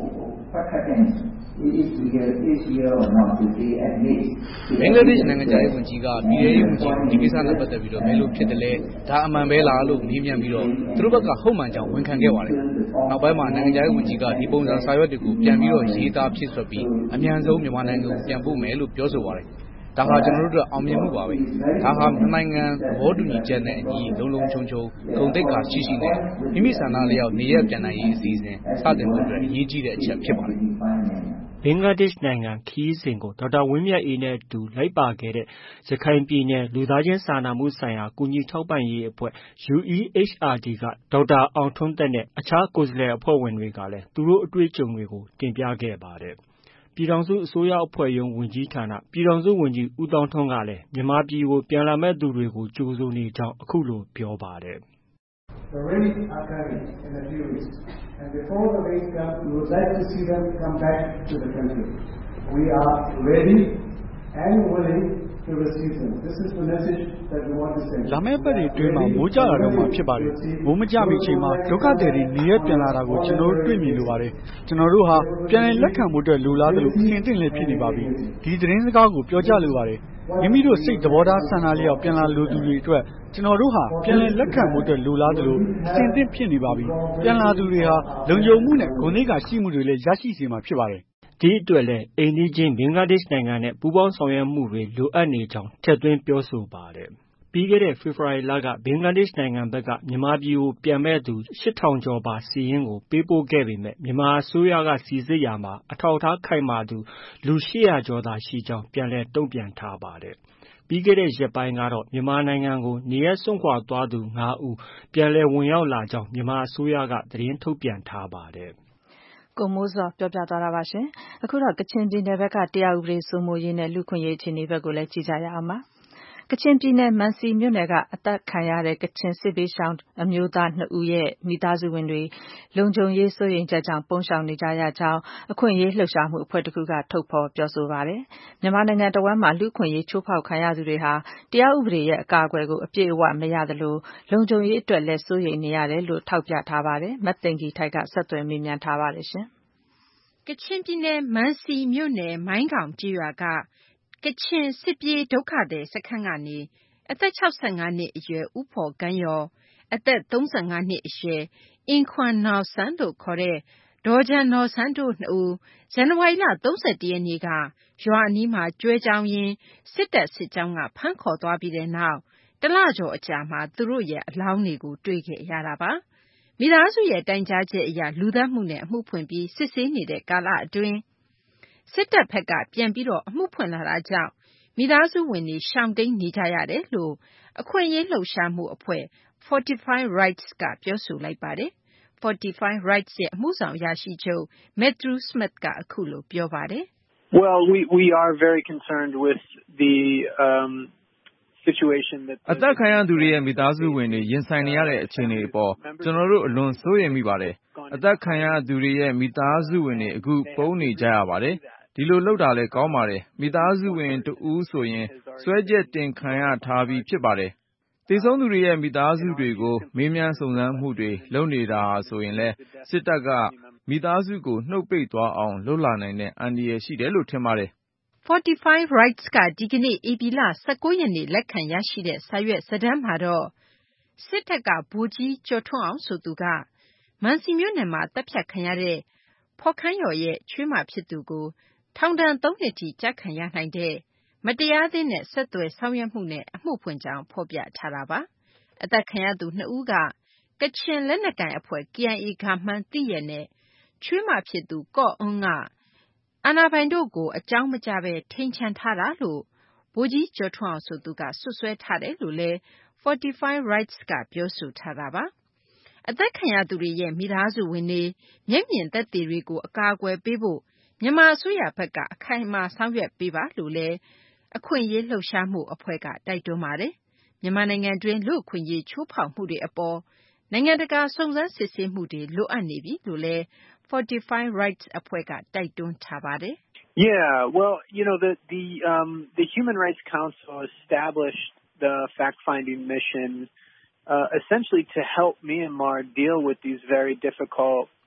what happens if year this year or not if they admit ဘင်္ဂလားဒေ့ရှ်နိုင်ငံခြားရေးဝန်ကြီးကပြည်ထောင်ရေးဝန်ကြီးဒီကိစ္စနဲ့ပတ်သက်ပြီးတော့ဘယ်လိုဖြစ်တယ်လဲဒါအမှန်ပဲလားလို့မေးမြန်းပြီးတော့သူတို့ဘက်ကဟုတ်မှန်ကြောင်းဝန်ခံခဲ့ပါတယ်နောက်ပိုင်းမှာနိုင်ငံခြားရေးဝန်ကြီးကဒီပုံစံစာရွက်တွေကိုပြန်ပြီးတော့ရေးသားဖြစ်ဆွတ်ပြီးအမြန်ဆုံးမြန်မာနိုင်ငံကိုပြန်ပို့မယ်လို့ပြောဆိုပါတယ်ဒါဟာကျွန်တော်တို့အတွက်အောင်မြင်မှုပါပဲဒါဟာမြန်မာနိုင်ငံသဘောတူညီချက်နဲ့အညီလုံလုံခြုံခြုံဂုဏ်သိက္ခာရှိရှိနဲ့မိမိဆန္ဒလျောက်နေရပြန်နိုင်ရေးအစီအစဉ်စတင်ဖို့အတွက်အရေးကြီးတဲ့အချက်ဖြစ်ပါတယ်ဘင်္ဂလားဒေ့ရှ်နိုင်ငံခရီးစဉ်ကိုဒေါက်တာဝင်းမြတ်အေးနဲ့အတူလိုက်ပါခဲ့တဲ့ရခိုင်ပြည်နယ်လူသားချင်းစာနာမှုဆိုင်ရာကူညီထောက်ပံ့ရေးအဖွဲ့ U E H R D ကဒေါက်တာအောင်ထွန်းသက်နဲ့အခြားကိုယ်စားလှယ်အဖွဲ့ဝင်တွေကလည်းသူတို့အတွေ့အကြုံတွေကိုတင်ပြခဲ့ပါတယ်။ပြည်ထောင်စုအစိုးရအဖွဲ့ရုံးဝန်ကြီးဌာနပြည်ထောင်စုဝန်ကြီးဦးသောင်းထွန်းကလည်းမြန်မာပြည်ကိုပြန်လာမဲ့သူတွေကိုကြိုဆိုနေကြောင်းအခုလိုပြောပါတယ်။ The rains are coming in a few weeks. And before the rains come, we would like to see them come back to the country. We are ready and willing to receive them. This is the message that we want to send. လာမယ့်ပတ်တွေအတွင်းမှာမိုးကြလာတော့မှာဖြစ်ပါတယ်။မိုးမကြမီအချိန်မှာဒုက္ခသည်တွေနေရပြန်လာတာကိုကျွန်တော်တို့တွေ့မြင်လိုပါတယ်။ကျွန်တော်တို့ဟာပြန်လည်လက်ခံဖို့အတွက်လိုလားသလိုအဆင်သင့်လည်းဖြစ်နေပါပြီ။ဒီသတင်းစကားကိုပြောကြလိုပါတယ်။မိမိတို့စိတ်သဘောထားဆန္ဒလျောက်ပြန်လာလိုသူတွေအတွက်ကျွန်တော်တို့ဟာပြန်လည်လက်ခံဖို့အတွက်လိုလားသလိုအဆင်သင့်ဖြစ်နေပါပြီ။ပြန်လာသူတွေဟာလုံခြုံမှုနဲ့ဂုဏ်သိက္ခာရှိမှုတွေလည်းရရှိစေမှာဖြစ်ပါတယ်။ဒီအတွက်လည်းအိမ်နီးချင်းဘင်္ဂလားဒေ့ရှ်နိုင်ငံနဲ့ပူးပေါင်းဆောင်ရွက်မှုတွေလိုအပ်နေကြောင်းထည့်သွင်းပြောဆိုပါတယ်။ပြီးခဲ့တဲ့ဖေဖော်ဝါရီလကဘင်္ဂလားဒေ့ရှ်နိုင်ငံဘက်ကမြန်မာပြည်ကိုပြန်မဲ့သူရှစ်ထောင်ကျော်ပါစီရင်ကိုပေးပို့ခဲ့ပေမဲ့မြန်မာအစိုးရကစီစစ်ရာမှာအထောက်အထားခိုင်မာသူလူရှစ်ရာကျော်သာရှိကြောင်းပြန်လည်တုံ့ပြန်ထားပါတယ်။ပြီးခဲ့တဲ့ရက်ပိုင်းကတော့မြန်မာနိုင်ငံကိုနေရပ်စွန့်ခွာသွားသူငါးဦးပြန်လည်ဝင်ရောက်လာကြောင်းမြန်မာအစိုးရကသတင်းထုတ်ပြန်ထားပါတယ်။ကိုမိုးဇော်ပြောပြသွားတာပါရှင်။အခုတော့ကချင်ပြည်နယ်ဘက်ကတရားဥပဒေစိုးမိုးရေးနဲ့လူခွင့်ရေးအခြေအနေဘက်ကိုလည်းကြည့်ကြရအောင်ပါ။ကချင်ပြည်နယ်မန်စီမြို့နယ်ကအသက်ခံရတဲ့ကချင်စစ်ဘေးရှောင်အမျိုးသားနှစ်ဦးရဲ့မိသားစုဝင်တွေလုံခြုံရေးစိုးရိမ်ချက်ကြောင့်ပုန်းရှောင်နေကြရကြောင်းအခွင့်အရေးလှုပ်ရှားမှုအဖွဲ့တစ်ခုကထုတ်ဖော်ပြောဆိုပါတယ်။မြန်မာနိုင်ငံတဝန်းမှာလူ့အခွင့်အရေးချိုးဖောက်ခံရသူတွေဟာတရားဥပဒေရဲ့အကာအကွယ်ကိုအပြည့်အဝမရသလိုလုံခြုံရေးအတွက်လည်းစိုးရိမ်နေရတယ်လို့ထောက်ပြထားပါတယ်။မသိင်္ဂီထိုက်ကဆက်သွယ်မေးမြန်းထားပါတယ်ရှင်။ကချင်ပြည်နယ်မန်စီမြို့နယ်မိုင်းကောင်ကျေးရွာကကချင်စစ်ပြေးဒုက္ခသည်စခန်းကနေအသက်၆၅နှစ်အရွယ်ဦးဖော်ကန်းရော်အသက်၃၅နှစ်အရွယ်အင်ခွမ်နော်ဆန်တို့ခေါ်တဲ့ဒေါ်ဂျန်နော်ဆန်တို့နှစ်ဦးဇန်နဝါရီလ၃၁ရက်နေ့ကရွာအနီးမှာကျွဲကျောင်းရင်းစစ်တပ်စစ်ကြောင်းကဖမ်းခေါ်သွားပြီးတဲ့နောက်တလကျော်အကြာမှာသူတို့ရဲ့အလောင်းတွေကိုတွေ့ခဲ့ရတာပါ။မိသားစုရဲ့တိုင်ကြားချက်အရလူသတ်မှုနဲ့အမှုဖွင့်ပြီးစစ်ဆေးနေတဲ့ကာလအတွင်းစစ်တပ်ဘက်ကပြန်ပြီးတော့အမှုဖွင့်လာတာကြောင့်မိသားစုဝင်တွေရှောင်တိမ်းနေကြရတယ်လို့အခွင့်အရေးလှုပ်ရှားမှုအဖွဲ့ Fortify Rights ကပြောဆိုလိုက်ပါတယ်။ Fortify Rights ရဲ့အမှုဆောင်အရာရှိချုပ် Matthew Smith ကအခုလိုပြောပါတယ်။ Well, we we are very concerned with the um situation that အသက်ခံရသူတွေရဲ့မိသားစုဝင်တွေရင်ဆိုင်နေရတဲ့အခြေအနေအပေါ်ကျွန်တော်တို့အလွန်စိုးရိမ်မိပါတယ်။အသက်ခံရသူတွေရဲ့မိသားစုဝင်တွေအခုပုန်းနေကြရပါတယ်။ဒီလိုလုပ်တာလည်းကောင်းပါတယ်။မိသားစုဝင်တဦးဆိုရင်စွဲချက်တင်ခံရထားပြီးဖြစ်ပါတယ်။သေဆုံးသူတွေရဲ့မိသားစုတွေကိုမေးမြန်းစုံစမ်းမှုတွေလုပ်နေတာဆိုရင်လည်းစစ်တပ်ကမိသားစုကိုနှုတ်ပိတ်သွားအောင်လုပ်လာနိုင်တဲ့အန္တရာယ်ရှိတယ်လို့ထင်ပါတယ်။ Fortify Rights ကဒီကနေ့ဧပြီလ၁၉ရက်နေ့လက်ခံရရှိတဲ့စာရွက်စာတမ်းမှာတော့စစ်တပ်ကဗိုလ်ကြီးကျော်ထွန်းအောင်ဆိုသူကမန်စီမြို့နယ်မှာတပ်ဖြတ်ခံရတဲ့ဖော်ခန်းရော်ရဲ့ချွေးမဖြစ်သူကိုထောင်ဒဏ်သုံးနှစ်ထိကျခံရနိုင်တဲ့မတရားသင်းနဲ့ဆက်သွယ်ဆောင်ရွက်မှုနဲ့အမှုဖွင့်ကြောင်းဖော်ပြထားတာပါ။အသက်ခံရသူနှစ်ဦးကကချင်လက်နက်ကိုင်အဖွဲ့ K I A ကမှန်းသိရတဲ့ချွေးမဖြစ်သူကော့အုံးကအာဏာပိုင်တို့ကိုအကြောင်းမကြားဘဲထိန်ချန်ထားတာလို့ဗိုလ်ကြီးကျော်ထွန်းအောင်ဆိုသူကစွပ်စွဲထားတယ်လို့လည်း Fortify Rights ကပြောဆိုထားတာပါ။အသက်ခံရသူတွေရဲ့မိသားစုဝင်တွေမျက်မြင်သက်သေတွေကိုအကာအကွယ်ပေးဖို့မြန်မာအစိုးရဘက်ကအခိုင်အမာဆောင်ရွက်ပေးပါလို့လည်းအခွင့်အရေးလှုပ်ရှားမှုအဖွဲ့ကတိုက်တွန်းပါတယ်။မြန်မာနိုင်ငံတွင်းလူ့အခွင့်အရေးချိုးဖောက်မှုတွေအပေါ်နိုင်ငံတကာစုံစမ်းစစ်ဆေးမှုတွေလိုအပ်နေပြီလို့လည်း Fortify Rights အဖွဲ့ကတိုက်တွန်းထားပါတယ်။ Yeah, well, you know, the the um the Human Rights Council established the fact-finding mission uh essentially to help Myanmar deal with these very difficult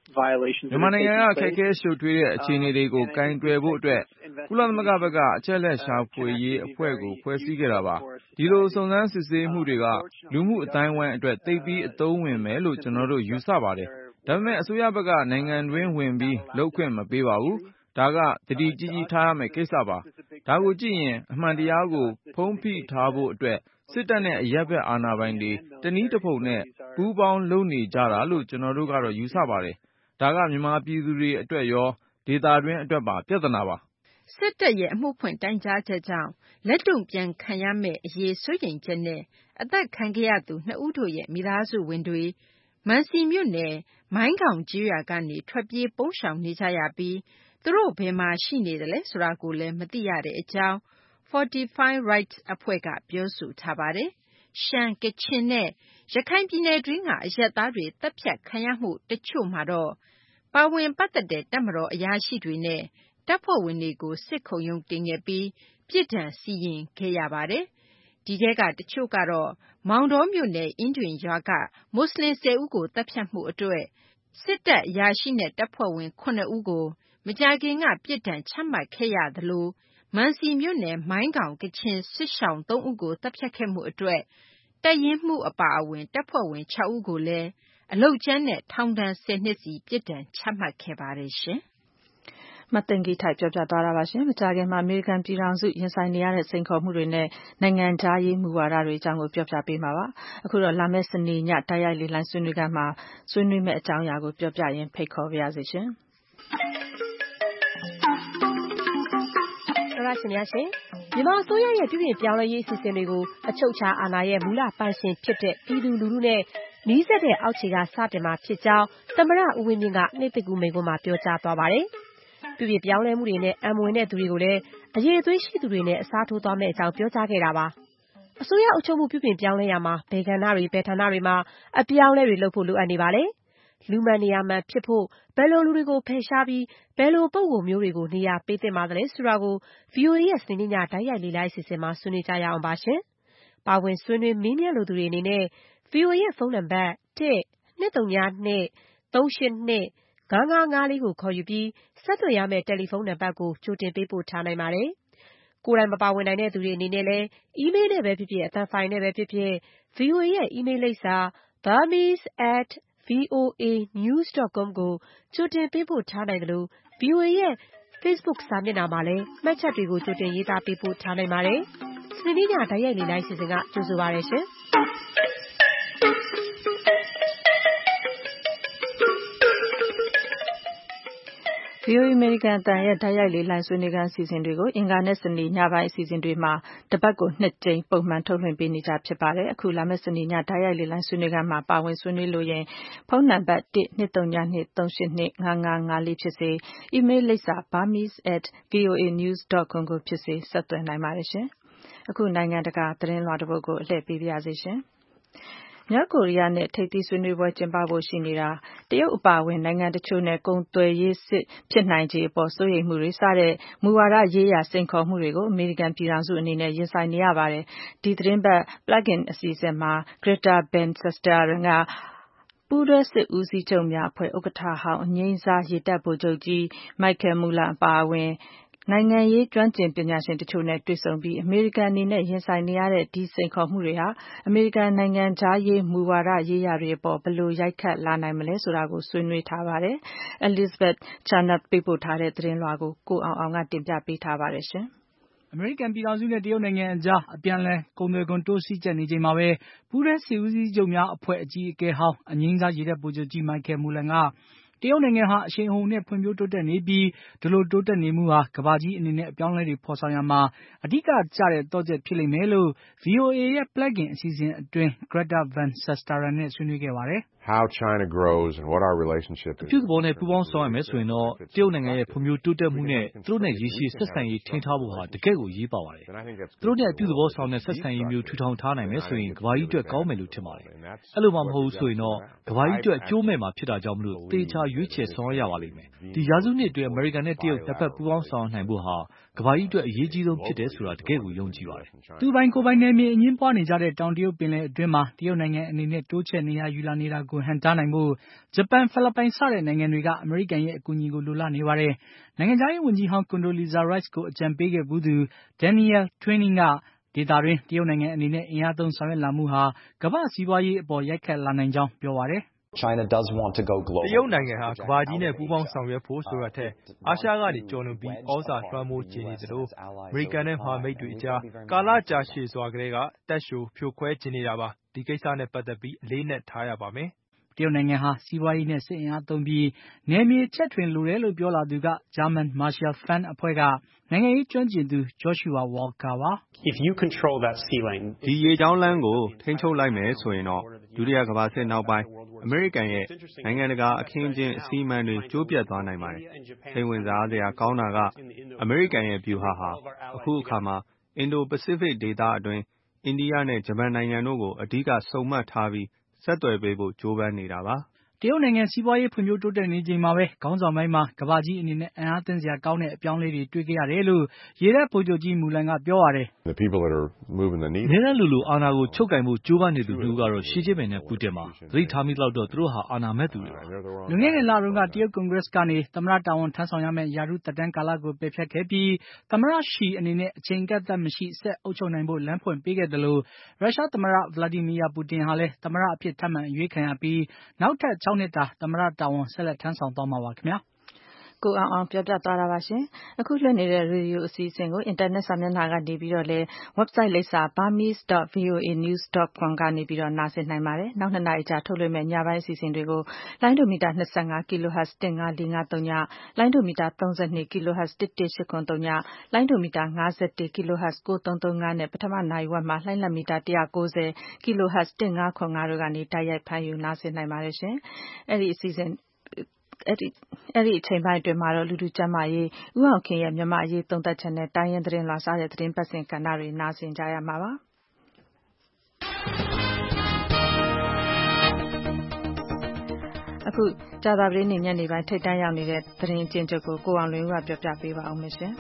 violations မြန်မာ that are နိုင်ငံက taking ခက် place. ခဲရှုပ်ထွေးတဲ့အခြေအနေတွေကို ကိုင်တွယ်ဖို့အတွက် ကုလသမဂ္ဂဘက်က အချက်အလက်ရှာဖွေရေးအဖွဲ့ကို ဖွဲ့စည်းခဲ့တာပါ။ ဒီလိုစုံစမ်းစစ်ဆေးမှုတွေက လူမှုအသိုင်းအဝိုင်းအတွက် သိပ်ပြီးအသုံးဝင်မယ်လို့ ကျနော်တို့ ယူဆပါတယ်။ ဒါပေမဲ့ အစိုးရဘက်က နိုင်ငံတွင်းဝင်ပြီး လုပ်ခွင့်မပေးပါဘူး။ ဒါက သတိကြီးကြီးထားရမယ့်ကိစ္စပါ။ ဒါကိုကြည့်ရင် အမှန်တရားကို ဖုံးဖိထားဖို့အတွက် စစ်တပ်နဲ့ အရပ်ဘက်အာဏာပိုင်တွေ တနည်းတဖုံနဲ့ ပူးပေါင်းလုပ်နေကြတာလို့ ကျနော်တို့ကတော့ ယူဆပါတယ်။ ဒါက မြန်မာပြည်သူတွေအတွက်ရော ဒေသတွင်းအတွက်ပါ ပြဿနာပါ။စစ်တပ်ရဲ့အမှုဖွင့်တိုင်ကြားချက်ကြောင့်လက်တုံ့ပြန်ခံရမယ့်အရေးစိုးရိမ်ချက်နဲ့အသက်ခံခဲ့ရသူနှစ်ဦးတို့ရဲ့မိသားစုဝင်တွေမံစီမြို့နယ်မိုင်းခေါင်ကျေးရွာကနေထွက်ပြေးပုန်းရှောင်နေကြရပြီးသူတို့ဘယ်မှာရှိနေသလဲဆိုတာကိုလည်းမသိရတဲ့အကြောင်း Fortify Rights အဖွဲ့ကပြောဆိုထားပါတယ်။ ရှမ်း၊ကချင်နဲ့ရခိုင်ပြည်နယ်တွင်းကအရပ်သားတွေသတ်ဖြတ်ခံရမှုတချို့မှာတော့ပါဝင်ပတ်သက်တဲ့တပ်မတော်အရာရှိတွေနဲ့တပ်ဖွဲ့ဝင်တွေကိုစစ်ခုံရုံးတင်ခဲ့ပြီးပြစ်ဒဏ်စီရင်ခဲ့ရပါတယ်။ ဒီထဲကတချို့ကတော့မောင်တောမြို့နယ်အင်းဒင်ရွာကမွတ်စလင်၁၀ဦးကိုသတ်ဖြတ်မှုအတွက်စစ်တပ်အရာရှိနဲ့တပ်ဖွဲ့ဝင်၇ဦးကိုမကြာခင်ကပြစ်ဒဏ်ချမှတ်ခဲ့ရသလိုမံစီမြို့နယ်မိုင်းခေါင်ကချင်စစ်ရှောင်၃ဦးကိုသတ်ဖြတ်ခဲ့မှုအတွက်တပ်ရင်းမှူးအပါအဝင်တပ်ဖွဲ့ဝင်၆ဦးကိုလည်းအလုပ်ကြမ်းနဲ့ထောင်ဒဏ်၁၀နှစ်စီပြစ်ဒဏ်ချမှတ်ခဲ့ပါတယ်ရှင်မသိင်္ဂီထိုက်ပြောပြသွားတာပါရှင်။မကြာခင်မှာအမေရိကန်ပြည်ထောင်စုရင်ဆိုင်နေရတဲ့စိန်ခေါ်မှုတွေနဲ့နိုင်ငံခြားရေးမူဝါဒတွေအကြောင်းကိုပြောပြပေးမှာပါ။အခုတော့လာမယ့်စနေညတိုက်ရိုက်လေလံဆွေးနွေးခန်းမှာဆွေးနွေးမယ့်အကြောင်းအရာကိုပြောပြရင်းဖိတ်ခေါ်ပါရစေရှင်။တော်ရရှင်များရှင်မြန်မာအစိုးရရဲ့ပြုပြင်ပြောင်းလဲရေးအစီအစဉ်တွေကိုအချုပ်အခြာအာဏာရဲ့မူလပိုင်ရှင်ဖြစ်တဲ့ပြည်သူလူထုနဲ့နီးစပ်တဲ့အောက်ခြေကစတင်မှာဖြစ်ကြောင်းသမ္မတဦးဝင်းမြင့်ကနှစ်သိကူမိန့်ခွန်းမှာပြောကြားသွားပါတယ်။ပြုပြင်ပြောင်းလဲမှုတွေနဲ့အံမဝင်တဲ့သူတွေကိုလည်းအရေးအသွေးရှိသူတွေနဲ့အစားထိုးသွားမယ့်အကြောင်းပြောကြားခဲ့တာပါ။အစိုးရအုပ်ချုပ်မှုပြုပြင်ပြောင်းလဲရမှာဘယ်ကဏ္ဍတွေဘယ်ဌာနတွေမှာအပြောင်းလဲတွေလုပ်ဖို့လိုအပ်နေပါလဲ။လူမှန်နေရာမှန်ဖြစ်ဖို့ဘယ်လိုလူတွေကိုဖယ်ရှားပြီးဘယ်လိုပုံကိုမျိုးတွေကိုနေရာပေးသင့်ပါသလဲဆိုတာကို ဗွီအိုအေရဲ့စနေနေ့ညတိုက်ရိုက်လေ့လာအစီအစဉ်မှာဆွေးနွေးကြရအောင်ပါရှင်။ပါဝင်ဆွေးနွေးမေးမြန်းလိုသူတွေအနေနဲ့ ဗွီအိုအေရဲ့ဖုန်းနံပါတ်တစ်နှစ်သုံးညနှစ်သုံးရှစ်နှစ်ငါးငါးငါးလေးကိုခေါ်ယူပြီးဆက်သွယ်ရမယ့်တယ်လီဖုန်းနံပါတ်ကိုကြိုတင်ပေးပို့ထားနိုင်ပါတယ်။ကိုယ်တိုင်မပါဝင်နိုင်တဲ့သူတွေအနေနဲ့လည်းအီးမေးလ်နဲ့ပဲဖြစ်ဖြစ်အသံဖိုင်နဲ့ပဲဖြစ်ဖြစ် ဗွီအိုအေရဲ့အီးမေးလ်လိပ်စာ burmese at voa news dot com ကိုကြိုတင်ပေးပို့ထားနိုင်သလို ဗွီအိုအေရဲ့ Facebook စာမျက်နှာမှာလည်းမှတ်ချက်တွေကိုကြိုတင်ရေးသားပေးပို့ထားနိုင်ပါတယ်။စနေနေ့ညတိုက်ရိုက်လေ့လာအစီအစဉ်ကကြိုဆိုပါရရှင်။ဗွီအိုအေအမေရိကန်အသံရဲ့တိုက်ရိုက်လေလံဆွေးနွေးခန်းအစီအစဉ်တွေကိုအင်္ဂါနဲ့စနေညပိုင်းအစီအစဉ်တွေမှာတပတ်ကိုနှစ်ကြိမ်ပုံမှန်ထုတ်လွှင့်ပေးနေကြဖြစ်ပါတယ်။အခုလာမယ့်စနေညတိုက်ရိုက်လေလံဆွေးနွေးခန်းမှာပါဝင်ဆွေးနွေးလိုရင်ဖုန်းနံပါတ်တစ်နှစ်သုံးညနှစ်သုံးရှစ်နှစ်ငါးငါးငါးလေးဖြစ်စေအီးမေးလ်လိပ်စာ burmese at voa news dot com ကိုဖြစ်စေဆက်သွယ်နိုင်ပါတယ်ရှင်။အခုနိုင်ငံတကာသတင်းလွှာတစ်ပုဒ်ကိုအလှည့်ပေးပါရစေရှင်။မြောက်ကိုရီးယားနဲ့ထိပ်သီးဆွေးနွေးပွဲကျင်းပဖို့ရှိနေတာတရုတ်အပါအဝင်နိုင်ငံတချို့နဲ့ကုန်သွယ်ရေးစစ်ဖြစ်နိုင်ခြေအပေါ်စိုးရိမ်မှုတွေစတဲ့မူဝါဒရေးရာစိန်ခေါ်မှုတွေကိုအမေရိကန်ပြည်ထောင်စုအနေနဲ့ရင်ဆိုင်နေရပါတယ်။ဒီသတင်းပတ် Plug-in အစီအစဉ်မှာ Greta Van Susteren ကပူးတွဲစစ်ဦးစီးချုပ်များအဖွဲ့ဥက္ကဋ္ဌဟောင်းအငြိမ်းစားရေတပ်ဗိုလ်ချုပ်ကြီး Michael Mueller အပါအဝင်နိုင်ငံရေးကျွမ်းကျင်ပညာရှင်တချို့နဲ့တွေ့ဆုံပြီးအမေရိကန်အနေနဲ့ရင်ဆိုင်နေရတဲ့ဒီစိန်ခေါ်မှုတွေဟာအမေရိကန်နိုင်ငံခြားရေးမူဝါဒရေးရာတွေအပေါ်ဘယ်လိုရိုက်ခတ်လာနိုင်မလဲဆိုတာကိုဆွေးနွေးထားပါတယ်။ Elizabeth Chernat ပေးပို့ထားတဲ့သတင်းလွှာကိုကိုအောင်အောင်ကတင်ပြပေးထားပါတယ်ရှင်။အမေရိကန်ပြည်ထောင်စုနဲ့တရုတ်နိုင်ငံအကြားအပြန်အလှန်ကုန်သွယ်ခွန်တိုးစီးကျပ်နေချိန်မှာပဲပူးတွဲစစ်ဦးစီးချုပ်များအဖွဲ့အကြီးအကဲဟောင်းအငြိမ်းစားရေတပ်ဗိုလ်ချုပ်ကြီး Michael Mueller ကတရုတ်နိုင်ငံဟာအရှိန်အဟုန်နဲ့ဖွံ့ဖြိုးတိုးတက်နေပြီးဒီလိုတိုးတက်နေမှုဟာကမ္ဘာကြီးအနေနဲ့အပြောင်းအလဲတွေဖော်ဆောင်ရာမှာအဓိကကျတဲ့သော့ချက်ဖြစ်လိမ့်မယ်လို့ ဗွီအိုအေ ရဲ့ Plug-in အစီအစဉ်အတွင်း Greta Van Susteren နဲ့ဆွေးနွေးခဲ့ပါတယ်။ How China grows and what our relationship is. အပြုသဘောနဲ့ပူးပေါင်းဆောင်ရွက်မယ်ဆိုရင်တော့တရုတ်နိုင်ငံရဲ့ဖွံ့ဖြိုးတိုးတက်မှုနဲ့သူတို့နဲ့ရေရှည်ဆက်ဆံရေးထိန်းထားဖို့ဟာတကယ့်ကိုအရေးပါပါတယ်။သူတို့နဲ့အပြုသဘောဆောင်တဲ့ဆက်ဆံရေးမျိုးထူထောင်ထားနိုင်မယ်ဆိုရင်ကမ္ဘာကြီးအတွက်ကောင်းမယ်လို့ထင်ပါတယ်။အဲ့လိုမှမဟုတ်ဘူးဆိုရင်တော့ကမ္ဘာကြီးအတွက်အကျိုးမဲ့မှာဖြစ်တာကြောင့်မလို့သေချာရွေးချယ်ဆောင်ရွက်ရပါလိမ့်မယ်။ဒီရာစုနှစ်အတွင်းအမေရိကန်နဲ့တရုတ်နှစ်ဖက်ပူးပေါင်းဆောင်ရွက်နိုင်ဖို့ဟာကမ္ဘာကြီးအတွက်အရေးကြီးဆုံးဖြစ်တယ်ဆိုတာတကယ့်ကိုယုံကြည်ပါတယ်။သူပိုင်ကိုယ်ပိုင်နယ်မြေအငြင်းပွားနေကြတဲ့တောင်တရုတ်ပင်လယ်အတွင်းမှာတရုတ်နိုင်ငံအနေနဲ့တိုးချဲ့နေရာယူလာနေတာကိုကိုဟန်တားနိုင်ဖို့ဂျပန်ဖိလစ်ပိုင်စတဲ့နိုင်ငံတွေကအမေရိကန်ရဲ့အကူအညီကိုလိုလားနေပါတယ်။နိုင်ငံခြားရေးဝန်ကြီးဟောင်း Condoleezza Rice ကိုအကြံပေးခဲ့ဘူးသူ Daniel Twining ကဒေသတွင်းတရုတ်နိုင်ငံအနေနဲ့အင်အားသုံးဆောင်ရွက်လာမှုဟာကမ္ဘာ့စီးပွားရေးအပေါ်ရိုက်ခတ်လာနိုင်ကြောင်းပြောပါတယ်။ China does want to go global. တရုတ်နိုင်ငံဟာကမ္ဘာကြီးနဲ့ပူးပေါင်းဆောင်ရွက်ဖို့ဆိုတာထက်အာရှကနေကျော်လွန်ပြီးဩဇာလွှမ်းမိုးခြင်းနေသလိုအမေရိကန်နဲ့မဟာမိတ်တွေအကြားကာလကြာရှည်စွာကတည်းကတက်ရှိုးဖြိုခွဲခြင်းနေတာပါဒီကိစ္စနဲ့ပတ်သက်ပြီးအလေးနက်ထားရပါမယ်တရုတ်နိုင်ငံဟာစီးပွားရေးနဲ့စစ်အင်အားသုံးပြီးနယ်မြေချက်ထွင်လိုတယ်လို့ပြောလာသူက German Marshall Fund အဖွဲ့ကနိုင်ငံရေးကျွမ်းကျင်သူ Joshua Walker ပါ။ If you control that sea lane ဒီရေကြောင်းလမ်းကိုထိန်းချုပ်လိုက်မယ်ဆိုရင်တော့ဒုတိယကမ္ဘာစစ်နောက်ပိုင်းအမေရိကန်ရဲ့နိုင်ငံတကာအခင်းအကျင်းအစီအမံတွေကျိုးပြတ်သွားနိုင်ပါတယ်စိတ်ဝင်စားစရာကောင်းတာကအမေရိကန်ရဲ့ဗျူဟာဟာအခုအခါမှာအင်ဒိုပစိဖိတ်ဒေသအတွင်းအိန္ဒိယနဲ့ဂျပန်နိုင်ငံတို့ကိုအဓိကစုံမက်ထားပြီးဆက်သွယ်ပေးဖို့ကြိုးပမ်းနေတာပါတရုတ်နိုင်ငံစီးပွားရေးဖွံ့ဖြိုးတိုးတက်နေချိန်မှာပဲခေါင်းဆောင်ပိုင်းမှာကမ္ဘာကြီးအနေနဲ့အံ့အားသင့်စရာကောင်းတဲ့အပြောင်းအလဲတွေတွေ့ခဲ့ရတယ်လို့ရေတပ်ဗိုလ်ချုပ်ကြီးမူလန်ကပြောပါတယ်။နေရလူလူအာဏာကိုချုပ်ကင်ဖို့ကြိုးပမ်းနေသူတို့ကတော့ရှီကျင်းပင်နဲ့ပူတင်ပါသတိထားမိလောက်တော့သူတို့ဟာအာဏာမဲ့သူတွေပါ။လွန်ခဲ့တဲ့လတုန်းကတရုတ်ကွန်ဂရက်ကနေသမ္မတတာဝန်ထမ်းဆောင်ရမယ့်ရာထူးသက်တမ်းကာလကိုပယ်ဖျက်ခဲ့ပြီးသမ္မတရှီအနေနဲ့အချိန်ကန့်သတ်မရှိဆက်အုပ်ချုပ်နိုင်ဖို့လမ်းဖွင့်ပေးခဲ့တယ်လို့ရုရှားသမ္မတဗလာဒီမီယာပူတင်ဟာလည်းသမ္မတအဖြစ်ထပ်မံအရွေးခံရပြီးနောက်ထပ်၆နှစ်တာသမ္မတတာဝန်ဆက်လက်ထမ်းဆောင်သွားမှာပါခင်ဗျာကိုအောင်အောင်ပြောပြသွားတာပါရှင်အခုလွှင့်နေတဲ့ရေဒီယိုအစီအစဉ်ကိုအင်တာနက်စာမျက်နှာကနေပြီးတော့လဲ website လိပ်စာ burmese dot voa news dot com ကနေပြီးတော့နားဆင်နိုင်ပါတယ်နောက်နှစ်နာရီကြာထုတ်လွှင့်မယ့်ညပိုင်းအစီအစဉ်တွေကိုလိုင်းဒိုမီတာtwenty-five ကီလိုဟတ်ဇ်one five four five threeလိုင်းဒိုမီတာthirty-twoကီလိုဟတ်ဇ်one one eight seven threeလိုင်းဒိုမီတာfifty-oneကီလိုဟတ်ဇ်nine three three fiveနဲ့ပထမနာရီဝက်မှာလှိုင်းလက်မီတာone ninetyကီလိုဟတ်ဇ်fifteen fiftyတို့ကနေတိုက်ရိုက်ဖမ်းယူနားဆင်နိုင်ပါတယ်ရှင်အဲ့ဒီအစီအစဉ်အဲ့ဒီအဲ့ဒီအချိန်ပိုင်းအတွင်းမှာတော့လူလူကျမ်းမာရေးဥအောင်ခင်ရဲ့မြန်မာအရေးသုံးသက်ချက်နဲ့တိုင်းရင်းသတင်းလွှာစားတဲ့သတင်းပတ်စဉ်ကဏ္ဍတွေနားဆင်ကြရမှာပါအခုကြာသပတေးနေ့ညနေပိုင်းထိတ်တန့်ရောက်နေတဲ့သတင်းအကျဉ်းချုပ်ကိုကိုအောင်လွင်ဦးကပြောပြပေးပါအောင်မရှင်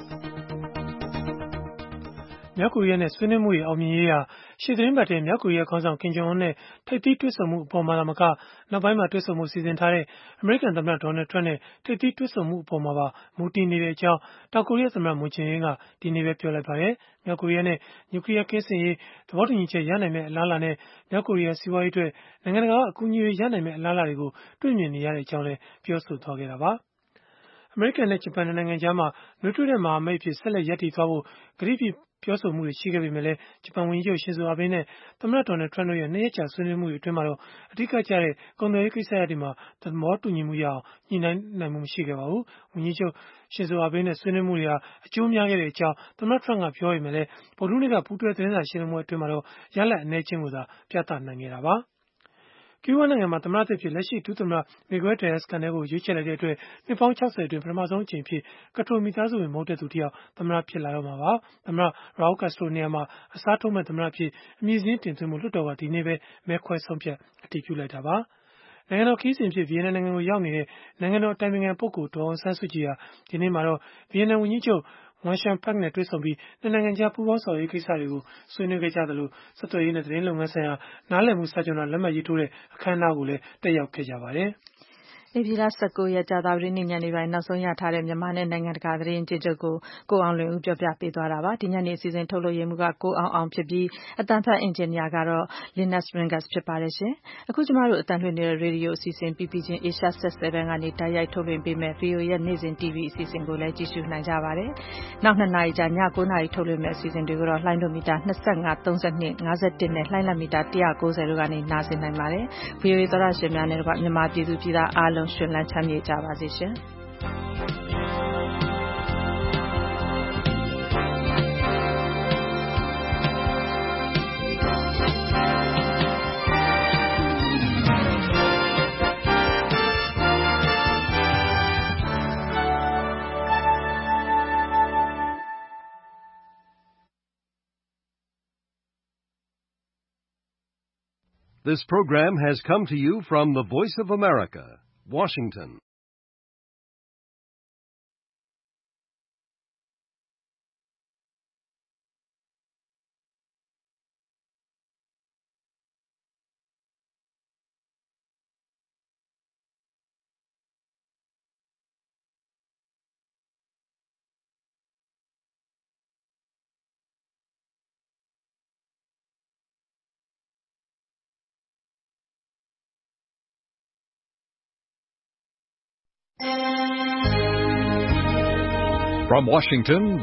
မြောက်ကိုရီးယားနဲ့ဆွေးနွေးမှုတွေအောင်မြင်ရေးဟာရှေ့သတင်းပတ်ထဲမြောက်ကိုရီးယားခေါင်းဆောင်ကင်ဂျုံအွန်းနဲ့ထိပ်သီးတွေ့ဆုံမှုအပေါ်မှာသာမကနောက်ပိုင်းမှာတွေ့ဆုံမှုစီစဉ်ထားတဲ့အမေရိကန်သမ္မတဒေါ်နယ်ထရန့်နဲ့ထိပ်သီးတွေ့ဆုံမှုအပေါ်မှာပါမူတည်နေတဲ့အကြောင်းတောင်ကိုရီးယားသမ္မတမွန်ဂျင်အင်းကဒီနေ့ပဲပြောလိုက်ပါတယ်။မြောက်ကိုရီးယားနဲ့နျူကလီးယားကင်းစင်ရေးသဘောတူညီချက်ရနိုင်မယ့်အလားအလာနဲ့မြောက်ကိုရီးယားစီးပွားရေးအတွက်နိုင်ငံတကာကအကူအညီတွေရနိုင်မယ့်အလားအလာတွေကိုတွေ့မြင်နေရတဲ့အကြောင်းလည်းပြောဆိုသွားခဲ့တာပါ။အမေရိကန်နဲ့ဂျပန်နိုင်ငံကြားမှာနွေးထွေးတဲ့မဟာမိတ်အဖြစ်ဆက်လက်ရပ်တည်သွားဖို့ကတိပြုပြောဆိုမှုတွေရှိခဲ့ပေမဲ့လည်းဂျပန်ဝန်ကြီးချုပ်ရှင်ဇိုအာဘေးနဲ့သမ္မတဒေါ်နယ်ထရန့်တို့ရဲ့နှစ်ရက်ကြာဆွေးနွေးမှုတွေအတွင်းမှာတော့အဓိကကျတဲ့ကုန်သွယ်ရေးကိစ္စရပ်တွေမှာသဘောတူညီမှုရအောင်ညှိနှိုင်းနိုင်မှုမရှိခဲ့ပါဘူး။ဝန်ကြီးချုပ်ရှင်ဇိုအာဘေးနဲ့ဆွေးနွေးမှုတွေဟာအကျိုးများခဲ့တဲ့အကြောင်းသမ္မတထရန့်ကပြောပေမဲ့လည်းဗုဒ္ဓဟူးနေ့ကပူးတွဲသတင်းစာရှင်းလင်းပွဲအတွင်းမှာတော့ရလဒ်အနည်းချင်းကိုသာပြသနိုင်ခဲ့တာပါ။ကျူးဘားနိုင်ငံမှာသမ္မတသစ်ဖြစ်လက်ရှိဒုသမ္မတ Miguel Diaz-Canel ကိုရွေးချယ်လိုက်တဲ့အတွက်နှစ်ပေါင်း၆၀အတွင်းပထမဆုံးအကြိမ်အဖြစ်ကက်ထရိုမိသားစုဝင်မဟုတ်တဲ့သူတစ်ယောက်သမ္မတဖြစ်လာတော့မှာပါ။သမ္မတ Raul Castro နေရာမှာအစားထိုးမဲ့သမ္မတဖြစ်အမည်စာရင်းတင်သွင်းမှုလွှတ်တော်ကဒီနေ့ပဲမဲခွဲဆုံးဖြတ်အတည်ပြုလိုက်တာပါ။နိုင်ငံတော်ခရီးစဉ်ဖြစ်ဗီယက်နမ်နိုင်ငံကိုရောက်နေတဲ့နိုင်ငံတော်အတိုင်ပင်ခံပုဂ္ဂိုလ်ဒေါ်အောင်ဆန်းစုကြည်ဟာဒီနေ့မှာတော့ဗီယက်နမ်ဝန်ကြီးချုပ်Nguyen Xuan Phucနဲ့တွေ့ဆုံပြီးနှစ်နိုင်ငံကြားပူးပေါင်းဆောင်ရွက်ရေးကိစ္စတွေကိုဆွေးနွေးခဲ့ကြသလိုဆက်သွယ်ရေးနဲ့သတင်းလုပ်ငန်းဆိုင်ရာနားလည်မှုစာချွန်လွှာလက်မှတ်ရေးထိုးတဲ့အခမ်းအနားကိုလည်းတက်ရောက်ခဲ့ကြပါတယ်။ဧပြီလone nineရက်ကြာသပတေးနေ့ညနေပိုင်းနောက်ဆုံးရထားတဲ့မြန်မာနဲ့နိုင်ငံတကာသတင်းအကျဉ်းချုပ်ကိုကိုအောင်လွင်ဦးပြောပြပေးသွားတာပါဒီညနေအစီအစဉ်ထုတ်လွှင့်ရမှုကကိုအောင်အောင်ဖြစ်ပြီးအတန်ဖတ်အင်ဂျင်နီယာကတော့ Linus Ringus ဖြစ်ပါတယ်ရှင်အခုကျမတို့အတန်လွှင့်နေတဲ့ရေဒီယိုအစီအစဉ် ပီပီ ချင်း Asia Set seven ကနေတိုက်ရိုက်ထုတ်လွှင့်ပေးမယ် ဗီအိုအေ ရဲ့နေ့စဉ် တီဗီ အစီအစဉ်ကိုလည်းကြည့်ရှုနိုင်ကြပါတယ်နောက်နှစ်နာရီကြာညnineနာရီထုတ်လွှင့်မယ့်အစီအစဉ်တွေကိုတော့လှိုင်းဒိုမီတာtwenty-five thirty-two fifty-oneနဲ့လှိုင်းလက်မီတာone ninetyတို့ကနေနားဆင်နိုင်ပါတယ် ဗီအိုအေသောတာရှင်များနဲ့တကွမြန်မာပြည်သူပြည်သားအားလုံးရှင်လန်းချမ်းမြေ့ကြပါစေရှင်။ This program has come to you from the Voice of America, Washington. From Washington,